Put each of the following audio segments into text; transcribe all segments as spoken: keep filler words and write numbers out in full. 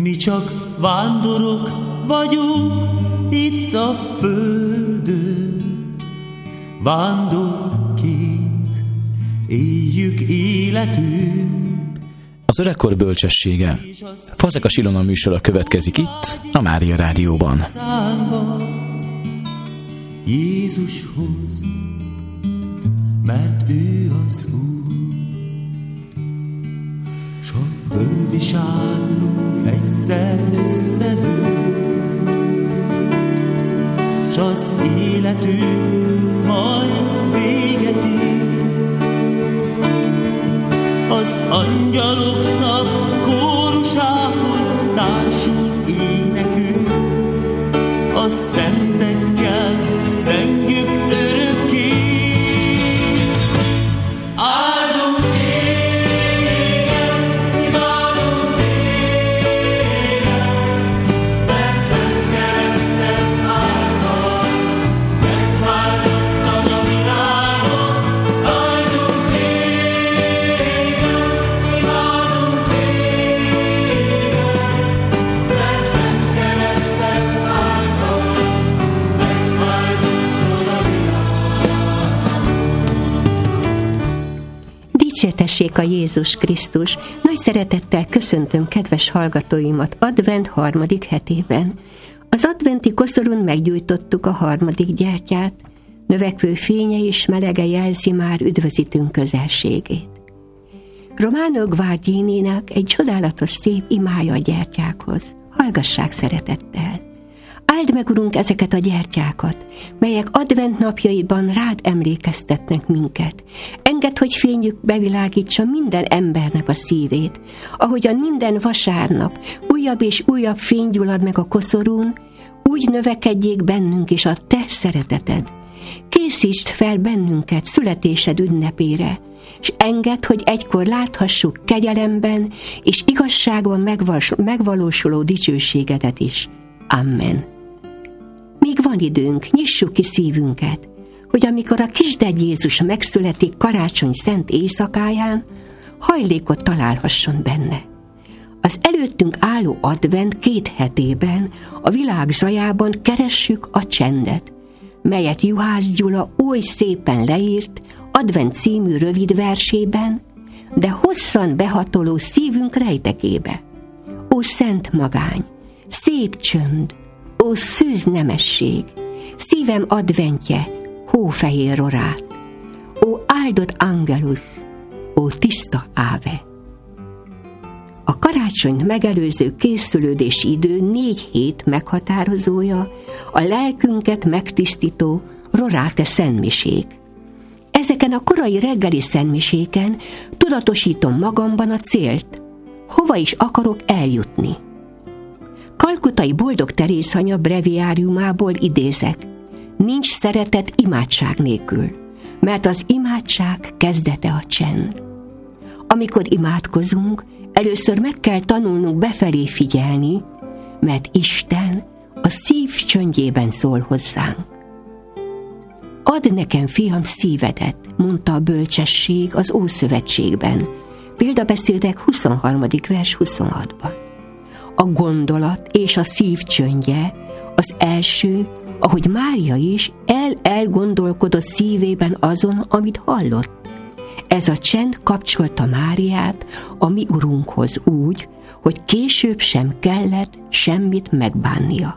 Mi csak vándorok vagyunk itt a földön, vándorként éljük életünk. Az öregkor bölcsessége. Fazekas Ilona műsora következik itt, a Mária Rádióban. Jézushoz, mert ő az Úr, s a földi sátrunk egyszer összedől, s az életünk majd véget ér. Az angyaloknak kórusához társul énekünk, a szentekkel zengjük örökké. Áldunk téged, imádunk téged, mert szent kereszted által megváltottad a világot. Áldunk téged, imádunk téged, mert szent kereszted által megváltottad a világot. Dicsértessék a Jézus Krisztus! Nagy szeretettel köszöntöm kedves hallgatóimat Advent harmadik hetében. Az adventi koszorún meggyújtottuk a harmadik gyertyát, növekvő fénye és melege jelzi már üdvözítünk közelségét. Romano Guardininak egy csodálatos szép imája a gyertyákhoz. Hallgassák szeretettel! Áld meg, Urunk, ezeket a gyertyákat, melyek advent napjaiban rád emlékeztetnek minket. Engedd, hogy fényük bevilágítsa minden embernek a szívét, ahogyan minden vasárnap újabb és újabb fény gyullad meg a koszorún, úgy növekedjék bennünk is a te szereteted. Készítsd fel bennünket születésed ünnepére, és engedd, hogy egykor láthassuk kegyelemben és igazságban megvalósuló dicsőségedet is. Amen. Még van időnk, nyissuk ki szívünket, hogy amikor a kisdegy Jézus megszületik karácsony szent éjszakáján, hajlékot találhasson benne. Az előttünk álló advent két hetében a világ zajában keressük a csendet, melyet Juhász Gyula oly szépen leírt Advent című rövid versében, de hosszan behatoló szívünk rejtekébe. Ó szent magány, szép csönd, ó szűz nemesség, szívem adventje, hófehér rorát, ó áldott angelus, ó tiszta áve. A karácsonyt megelőző készülődési idő négy hét meghatározója, a lelkünket megtisztító roráte szentmisék. Ezeken a korai reggeli szentmiséken tudatosítom magamban a célt, hova is akarok eljutni. Kalkutai Boldog Terézanya breviáriumából idézek: nincs szeretet imádság nélkül, mert az imádság kezdete a csend. Amikor imádkozunk, először meg kell tanulnunk befelé figyelni, mert Isten a szív csöndjében szól hozzánk. Add nekem, fiam, szívedet, mondta a bölcsesség az Ószövetségben, példabeszédek huszonharmadik vers huszonhatban. A gondolat és a szív csöndje az első, ahogy Mária is el-elgondolkodott szívében azon, amit hallott. Ez a csend kapcsolta Máriát a mi Urunkhoz úgy, hogy később sem kellett semmit megbánnia.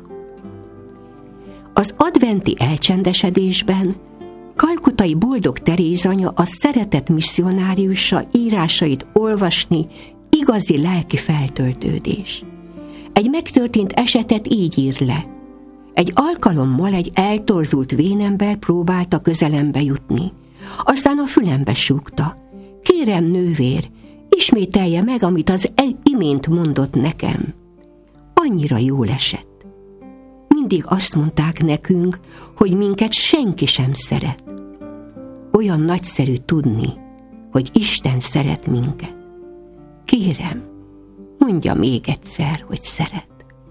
Az adventi elcsendesedésben Kalkutai Boldog Terézanya a szeretet misszionáriusa írásait olvasni igazi lelki feltöltődés. Egy megtörtént esetet így ír le. Egy alkalommal egy eltorzult vénember próbálta közelembe jutni. Aztán a fülembe súgta: kérem, nővér, ismételje meg, amit az imént mondott nekem. Annyira jól esett. Mindig azt mondták nekünk, hogy minket senki sem szeret. Olyan nagyszerű tudni, hogy Isten szeret minket. Kérem, mondja még egyszer, hogy szeret.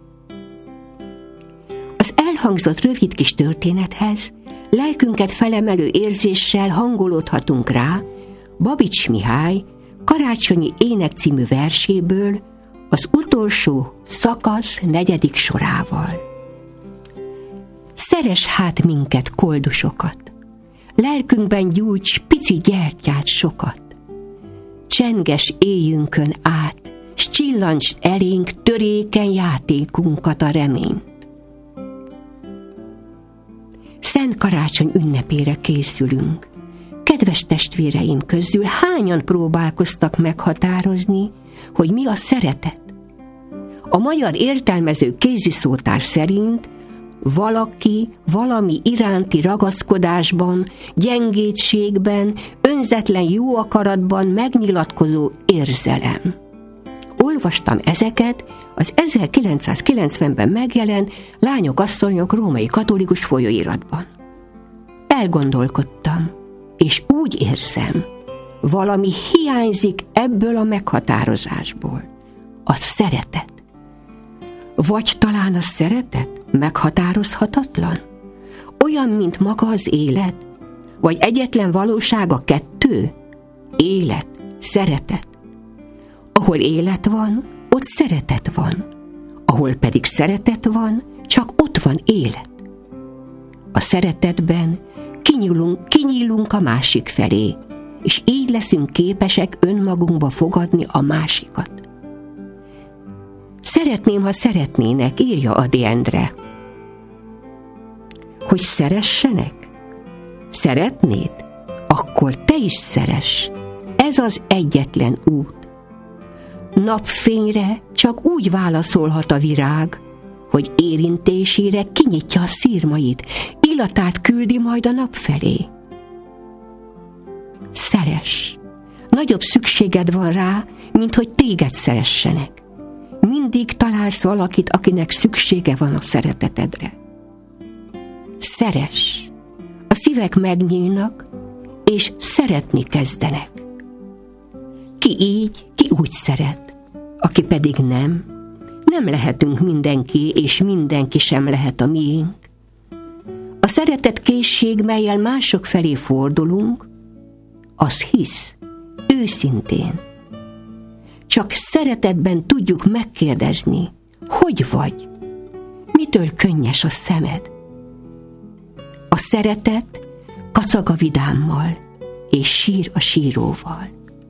Az elhangzott rövid kis történethez lelkünket felemelő érzéssel hangolódhatunk rá Babics Mihály Karácsonyi ének című verséből, az utolsó szakasz negyedik sorával. Szeress hát minket, koldusokat, lelkünkben gyújts pici gyertyát sokat. Csenges éjünkön át, s csillantsd elénk törékeny játékunkat, a reményt. Szent Karácsony ünnepére készülünk. Kedves testvéreim közül hányan próbálkoztak meghatározni, hogy mi a szeretet? A magyar értelmező kéziszótár szerint valaki valami iránti ragaszkodásban, gyengétségben, önzetlen jó akaratban megnyilatkozó érzelem. Olvastam ezeket az ezerkilencszázkilencvenben megjelent Lányok, asszonyok római katolikus folyóiratban. Elgondolkodtam, és úgy érzem, valami hiányzik ebből a meghatározásból. A szeretet. Vagy talán a szeretet meghatározhatatlan? Olyan, mint maga az élet? Vagy egyetlen valóság a kettő? Élet, szeretet. Ahol élet van, ott szeretet van. Ahol pedig szeretet van, csak ott van élet. A szeretetben kinyílunk, kinyílunk a másik felé, és így leszünk képesek önmagunkba fogadni a másikat. Szeretném, ha szeretnének, írja Ady Endre. Hogy szeressenek? Szeretnéd? Akkor te is szeress. Ez az egyetlen út. Napfényre csak úgy válaszolhat a virág, hogy érintésére kinyitja a szirmait, illatát küldi majd a nap felé. Szeress. Nagyobb szükséged van rá, mint hogy téged szeressenek. Mindig találsz valakit, akinek szüksége van a szeretetedre. Szeress. A szívek megnyílnak, és szeretni kezdenek. Ki így, ki úgy szeret, aki pedig nem, nem lehetünk mindenki, és mindenki sem lehet a miénk. A szeretetkészség, mellyel mások felé fordulunk, az hisz, őszintén. Csak szeretetben tudjuk megkérdezni, hogy vagy, mitől könnyes a szemed. A szeretet kacag a vidámmal, és sír a síróval.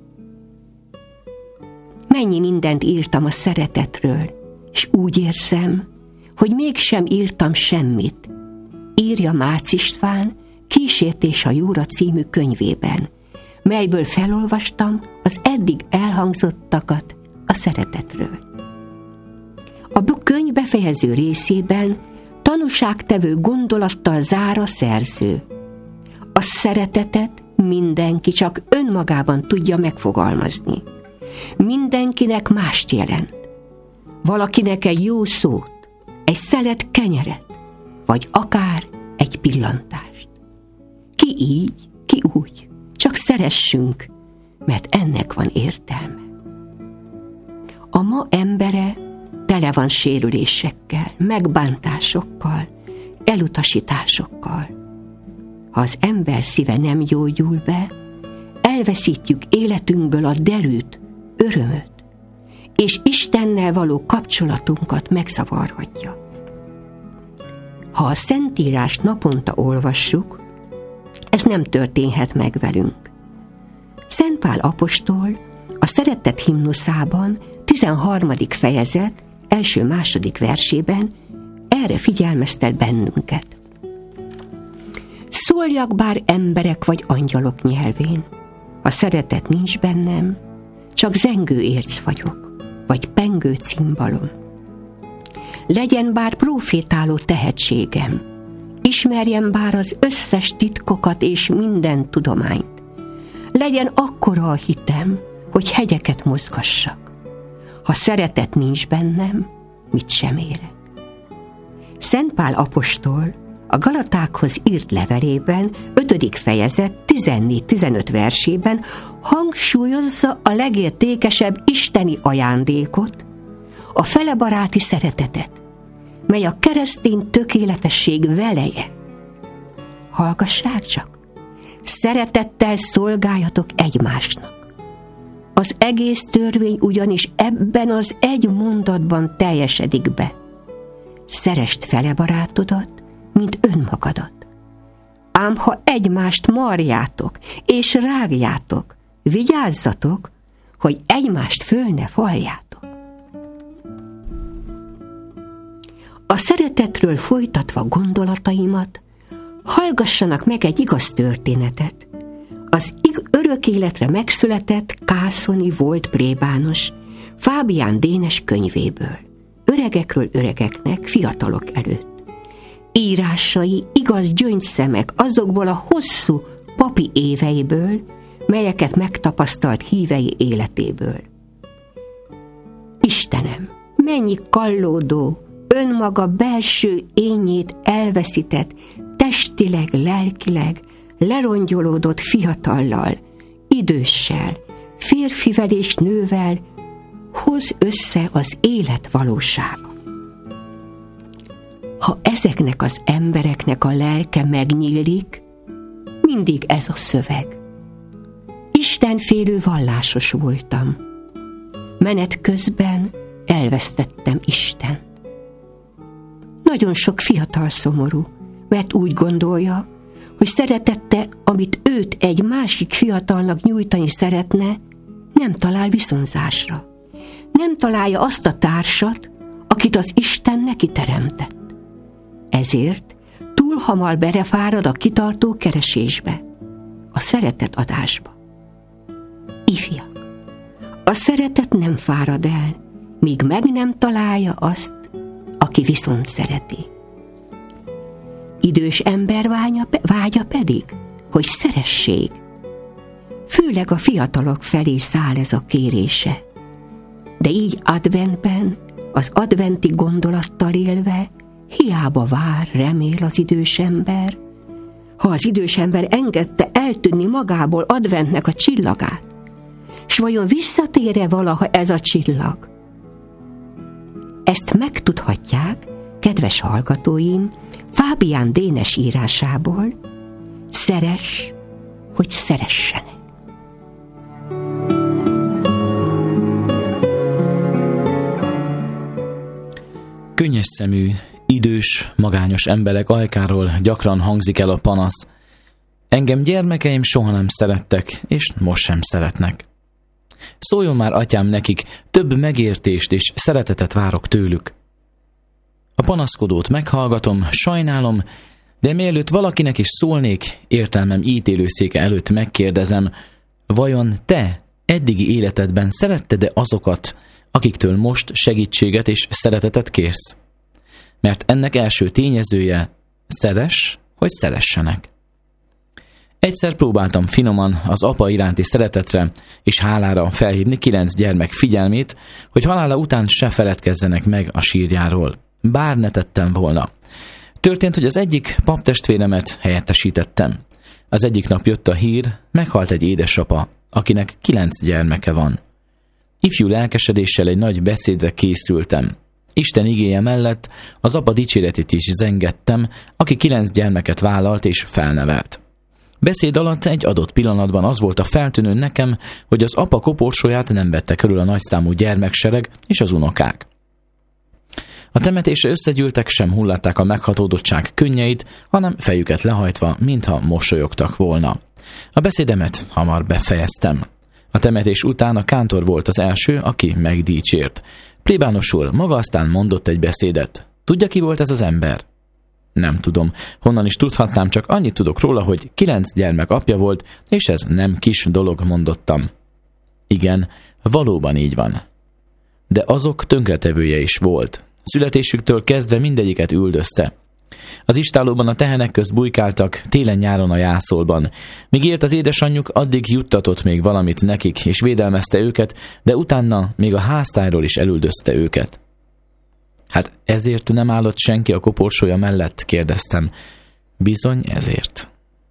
Mennyi mindent írtam a szeretetről, és úgy érzem, hogy mégsem írtam semmit, írja Márc István Kísértés a jóra című könyvében, melyből felolvastam az eddig elhangzottakat a szeretetről. A könyv befejező részében tanúságtevő gondolattal zár a szerző. A szeretetet mindenki csak önmagában tudja megfogalmazni. Mindenkinek mást jelent. Valakinek egy jó szót, egy szelet kenyeret, vagy akár egy pillantást. Ki így, ki úgy, csak szeressünk, mert ennek van értelme. A ma embere tele van sérülésekkel, megbántásokkal, elutasításokkal. Ha az ember szíve nem gyógyul be, elveszítjük életünkből a derűt, örömöt, és Istennel való kapcsolatunkat megzavarhatja. Ha a Szentírást naponta olvassuk, ez nem történhet meg velünk. Szent Pál apostol a Szeretet himnuszában tizenharmadik fejezet első-második versében erre figyelmeztet bennünket. Szóljak bár emberek vagy angyalok nyelvén, ha szeretet nincs bennem, csak zengő érc vagyok, vagy pengő cimbalom. Legyen bár profétáló tehetségem, ismerjem bár az összes titkokat és minden tudományt. Legyen akkora a hitem, hogy hegyeket mozgassak. Ha szeretet nincs bennem, mit sem érek. Szent Pál apostol a Galatákhoz írt levelében, ötödik fejezet tizennégy-tizenöt versében hangsúlyozza a legértékesebb isteni ajándékot, a felebaráti szeretetet, mely a keresztény tökéletesség veleje. Hallgassák csak! Szeretettel szolgáljatok egymásnak. Az egész törvény ugyanis ebben az egy mondatban teljesedik be. Szeresd fele barátodat, mint önmagadat. Ám ha egymást marjátok és rágjátok, vigyázzatok, hogy egymást föl ne faljátok. A szeretetről folytatva gondolataimat, hallgassanak meg egy igaz történetet. Az örök életre megszületett kászoni volt plébános, Fábián Dénes könyvéből, öregekről öregeknek, fiatalok előtt. Írásai igaz gyöngyszemek azokból a hosszú papi éveiből, melyeket megtapasztalt hívei életéből. Istenem, mennyi kallódó, önmaga belső énjét elveszített, testileg, lelkileg, lerongyolódott fiatallal, időssel, férfivel és nővel hoz össze az élet valósága. Ha ezeknek az embereknek a lelke megnyílik, mindig ez a szöveg. Istenfélő vallásos voltam. Menet közben elvesztettem Istent. Nagyon sok fiatal szomorú, mert úgy gondolja, hogy szeretette, amit őt egy másik fiatalnak nyújtani szeretne, nem talál viszonzásra. Nem találja azt a társat, akit az Isten neki teremtett. Ezért túl hamar belefárad a kitartó keresésbe, a szeretet adásba. Ifjak, a szeretet nem fárad el, míg meg nem találja azt, aki viszont szereti. Idős ember vágya, vágya pedig, hogy szeresség. Főleg a fiatalok felé száll ez a kérése. De így adventben, az adventi gondolattal élve, hiába vár, remél az idős ember, ha az idős ember engedte eltűnni magából adventnek a csillagát, s vajon visszatér-e valaha ez a csillag? Ezt megtudhatják, kedves hallgatóim, Fábián Dénes írásából, szeress, hogy szeressenek. Könnyes szemű, idős, magányos emberek ajkáról gyakran hangzik el a panasz. Engem gyermekeim soha nem szerettek, és most sem szeretnek. Szóljon már, atyám, nekik, több megértést és szeretetet várok tőlük. A panaszkodót meghallgatom, sajnálom, de mielőtt valakinek is szólnék, értelmem ítélőszéke előtt megkérdezem, vajon te eddigi életedben szeretted-e azokat, akiktől most segítséget és szeretetet kérsz? Mert ennek első tényezője, szeress, hogy szeressenek. Egyszer próbáltam finoman az apa iránti szeretetre és hálára felhívni kilenc gyermek figyelmét, hogy halála után se feledkezzenek meg a sírjáról. Bár ne tettem volna. Történt, hogy az egyik paptestvéremet helyettesítettem. Az egyik nap jött a hír, meghalt egy édesapa, akinek kilenc gyermeke van. Ifjú lelkesedéssel egy nagy beszédre készültem. Isten igéje mellett az apa dicséretét is zengettem, aki kilenc gyermeket vállalt és felnevelt. Beszéd alatt egy adott pillanatban az volt a feltűnő nekem, hogy az apa koporsóját nem vette körül a nagyszámú gyermeksereg és az unokák. A temetésre összegyűltek, sem hullatták a meghatódottság könnyeit, hanem fejüket lehajtva, mintha mosolyogtak volna. A beszédemet hamar befejeztem. A temetés után a kántor volt az első, aki megdicsért. Plébános úr, maga aztán mondott egy beszédet. Tudja, ki volt ez az ember? Nem tudom. Honnan is tudhatnám, csak annyit tudok róla, hogy kilenc gyermek apja volt, és ez nem kis dolog, mondottam. Igen, valóban így van. De azok tönkretevője is volt. Születésüktől kezdve mindegyiket üldözte. Az istállóban a tehenek közt bujkáltak, télen-nyáron a jászolban. Míg élt az édesanyjuk, addig juttatott még valamit nekik, és védelmezte őket, de utána még a háztájról is elüldözte őket. Hát ezért nem állott senki a koporsója mellett, kérdeztem. Bizony ezért.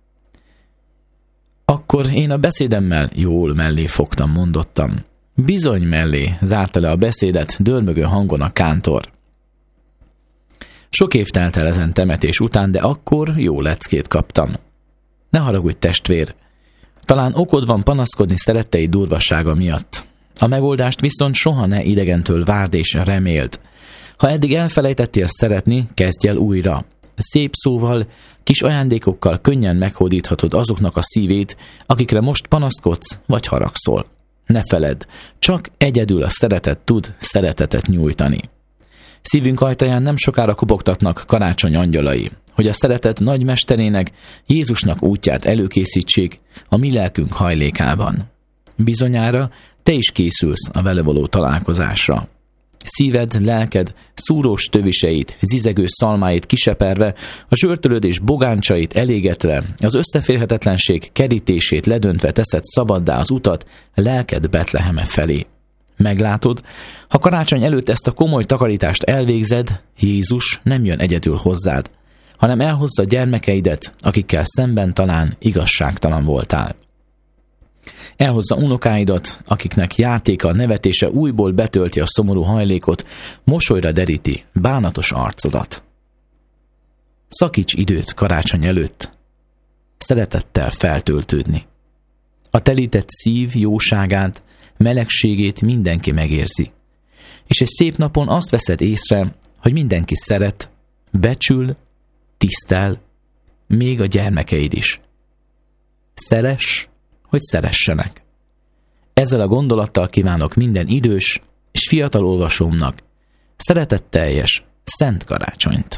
Akkor én a beszédemmel jól mellé fogtam, mondottam. Bizony mellé, zárta le a beszédet dörmögő hangon a kántor. Sok év telt el ezen temetés után, de akkor jó leckét kaptam. Ne haragudj, testvér! Talán okod van panaszkodni szerettei durvasága miatt. A megoldást viszont soha ne idegentől várd és reméld. Ha eddig elfelejtettél szeretni, kezdj el újra. Szép szóval, kis ajándékokkal könnyen meghódíthatod azoknak a szívét, akikre most panaszkodsz vagy haragszol. Ne feledd, csak egyedül a szeretet tud szeretetet nyújtani. Szívünk ajtaján nem sokára kopogtatnak karácsony angyalai, hogy a szeretet nagymesterének, Jézusnak útját előkészítsék a mi lelkünk hajlékában. Bizonyára te is készülsz a vele való találkozásra. Szíved, lelked szúrós töviseit, zizegő szalmáit kiseperve, a zsörtölődés bogáncsait elégetve, az összeférhetetlenség kerítését ledöntve teszed szabaddá az utat lelked Betleheme felé. Meglátod, ha karácsony előtt ezt a komoly takarítást elvégzed, Jézus nem jön egyedül hozzád, hanem elhozza gyermekeidet, akikkel szemben talán igazságtalan voltál. Elhozza unokáidat, akiknek játéka, nevetése újból betölti a szomorú hajlékot, mosolyra deríti bánatos arcodat. Szakíts időt karácsony előtt, szeretettel feltöltődni. A telített szív jóságát, melegségét mindenki megérzi, és egy szép napon azt veszed észre, hogy mindenki szeret, becsül, tisztel, még a gyermekeid is. Szeress, hogy szeressenek. Ezzel a gondolattal kívánok minden idős és fiatal olvasómnak szeretetteljes, szent karácsonyt.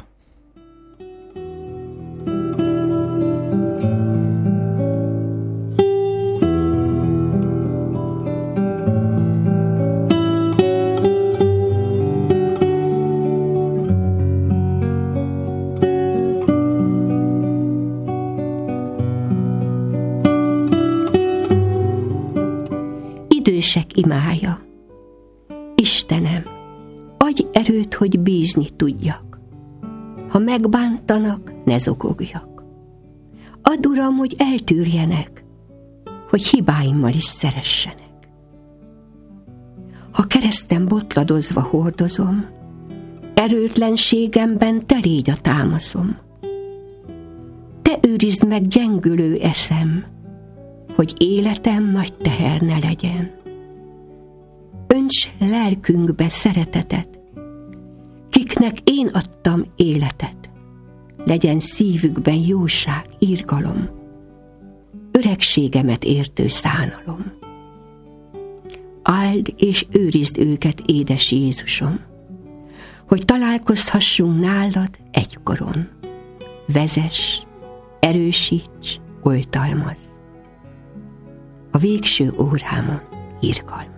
Idősek imája. Istenem, adj erőt, hogy bízni tudjak. Ha megbántanak, ne zokogjak. Add, Uram, hogy eltűrjenek, hogy hibáimmal is szeressenek. Ha keresztem botladozva hordozom, erőtlenségemben te légy a támaszom. Te őrizd meg gyengülő eszem, hogy életem nagy teher ne legyen. Önts lelkünkbe szeretetet, kiknek én adtam életet, legyen szívükben jóság, irgalom, öregségemet értő szánalom. Áld és őrizd őket, édes Jézusom, hogy találkozhassunk nálad egykoron. Vezess, erősíts, oltalmazz. A végső órámon irgalmaz.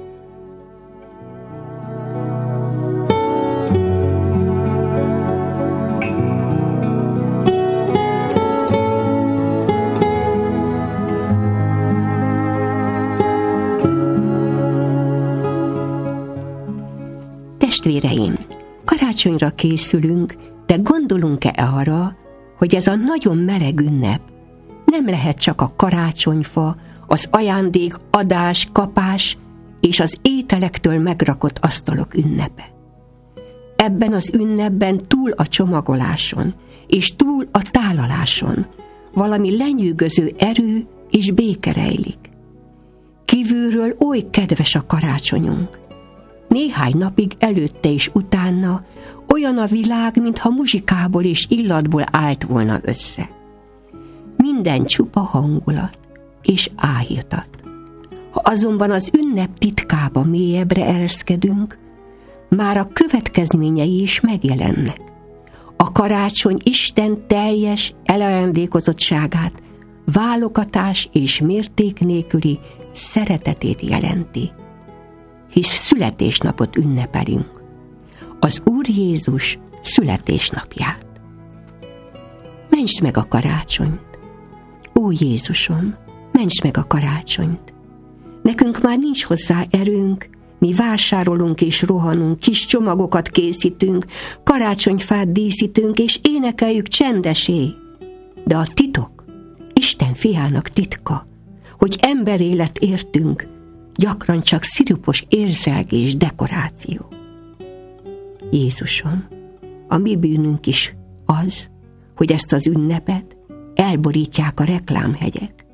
Testvéreim, karácsonyra készülünk, de gondolunk-e arra, hogy ez a nagyon meleg ünnep nem lehet csak a karácsonyfa, az ajándék, adás, kapás és az ételektől megrakott asztalok ünnepe. Ebben az ünnepben túl a csomagoláson és túl a tálaláson valami lenyűgöző erő és béke rejlik. Kívülről oly kedves a karácsonyunk. Néhány napig előtte és utána olyan a világ, mintha muzsikából és illatból állt volna össze. Minden csupa hangulat és áhítat. Ha azonban az ünnep titkába mélyebbre ereszkedünk, már a következményei is megjelennek. A karácsony Isten teljes elajándékozottságát, válogatás és mérték nélküli szeretetét jelenti. Hisz születésnapot ünnepelünk, az Úr Jézus születésnapját. Mentsd meg a karácsonyt! Ó Jézusom, mentsd meg a karácsonyt! Nekünk már nincs hozzá erőnk, mi vásárolunk és rohanunk, kis csomagokat készítünk, karácsonyfát díszítünk és énekeljük csendesé. De a titok, Isten fiának titka, hogy emberélet értünk, gyakran csak szirupos érzelgés, dekoráció. Jézusom, a mi bűnünk is az, hogy ezt az ünnepet elborítják a reklámhegyek. Mi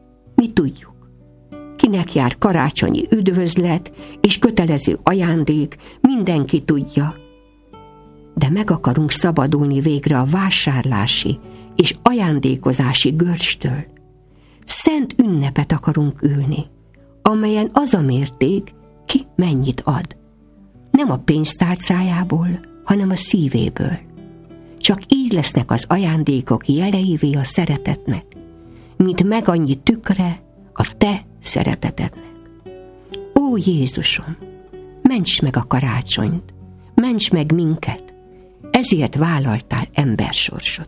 mi tudjuk. Kinek jár karácsonyi üdvözlet és kötelező ajándék, mindenki tudja. De meg akarunk szabadulni végre a vásárlási és ajándékozási görcstől. Szent ünnepet akarunk ülni, amelyen az a mérték, ki mennyit ad. Nem a pénztárcájából, hanem a szívéből. Csak így lesznek az ajándékok jeleivé a szeretetnek, mint meg annyi tükre a te szeretetednek. Ó Jézusom, ments meg a karácsonyt, ments meg minket, ezért vállaltál embersorsot.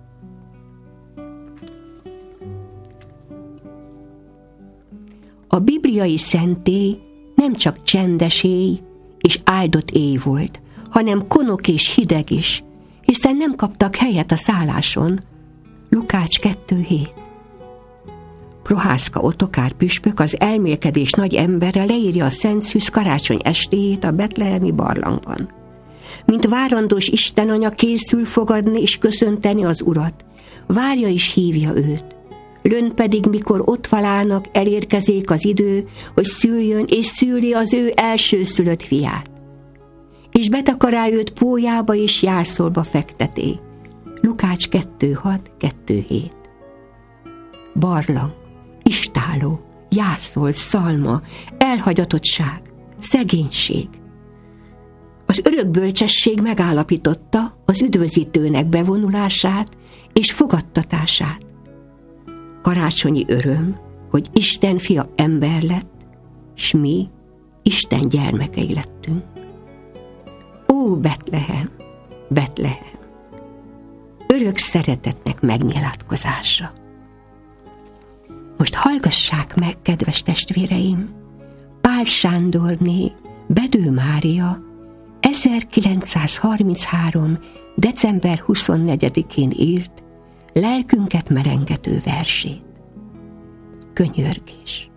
A bibliai szentély nem csak csendes éj és áldott éj volt, hanem konok és hideg is, hiszen nem kaptak helyet a szálláson. Lukács kettő hét. Prohászka Ottokár püspök, az elmélkedés nagy embere leírja a Szent Szűz karácsony estéjét a betlehemi barlangban. Mint várandós istenanya készül fogadni és köszönteni az Urat, várja és hívja őt. Lönn pedig, mikor ott valának, elérkezék az idő, hogy szüljön, és szüli az ő elsőszülött fiát. És betakarál őt pólyába és jászolba fekteté. Lukács kettő hat kettő hét. Barlang, istálló, jászol, szalma, elhagyatottság, szegénység. Az örök bölcsesség megállapította az üdvözítőnek bevonulását és fogadtatását. Karácsonyi öröm, hogy Isten fia ember lett, s mi Isten gyermekei lettünk. Ó, Betlehem, Betlehem, örök szeretetnek megnyilatkozása. Most hallgassák meg, kedves testvéreim, Pál Sándorné Bedő Mária ezerkilencszázharminchárom. december huszonnegyedikén írt, lelkünket merengető versét. Könyörgés.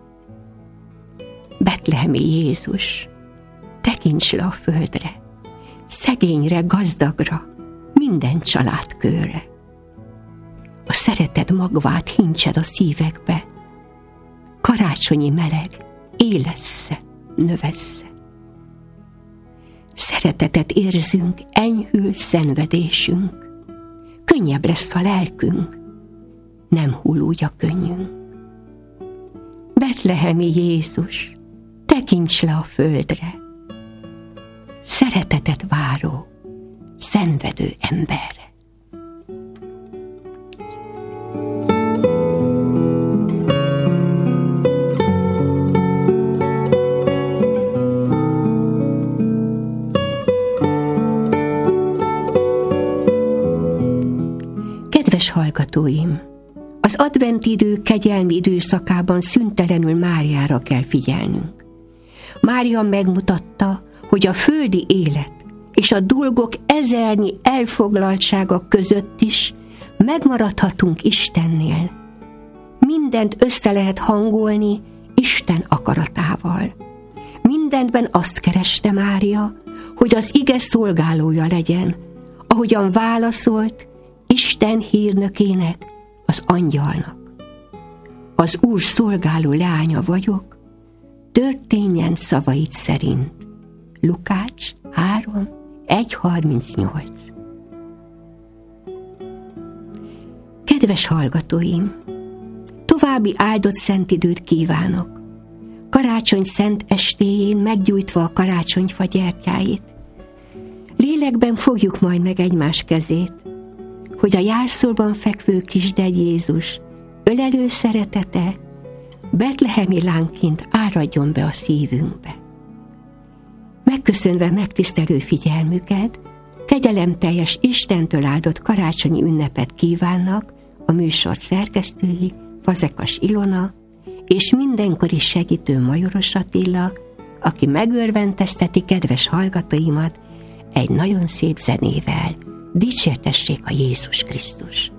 Betlehemi Jézus, tekints le a földre, szegényre, gazdagra, minden családkörre. A szeretet magvát hintsed a szívekbe, karácsonyi meleg élessze, növessze. Szeretetet érzünk, enyhül szenvedésünk, könnyebb lesz a lelkünk, nem hull úgy a könnyünk. Betlehemi Jézus, tekints le a földre, szeretetet váró, szenvedő emberre. Kedves hallgatóim! Az advent idő kegyelmi időszakában szüntelenül Máriára kell figyelnünk. Mária megmutatta, hogy a földi élet és a dolgok ezernyi elfoglaltsága között is megmaradhatunk Istennél. Mindent össze lehet hangolni Isten akaratával. Mindentben azt kereste Mária, hogy az ige szolgálója legyen, ahogyan válaszolt Isten hírnökének, az angyalnak. Az Úr szolgáló leánya vagyok, történjen szavait szerint. Lukács három egy harmincnyolc. Kedves hallgatóim! További áldott szent időt kívánok. Karácsony szent estéjén meggyújtva a karácsonyfa gyertyáit. Lélekben fogjuk majd meg egymás kezét, hogy a jászolban fekvő kisdegy Jézus ölelő szeretete betlehemi lángként áradjon be a szívünkbe. Megköszönve megtisztelő figyelmüket, kegyelemteljes Istentől áldott karácsonyi ünnepet kívánnak a műsor szerkesztői, Fazekas Ilona és mindenkori segítő Majoros Attila, aki megörvendezteti kedves hallgatóimat egy nagyon szép zenével. Dicsértessék a Jézus Krisztus!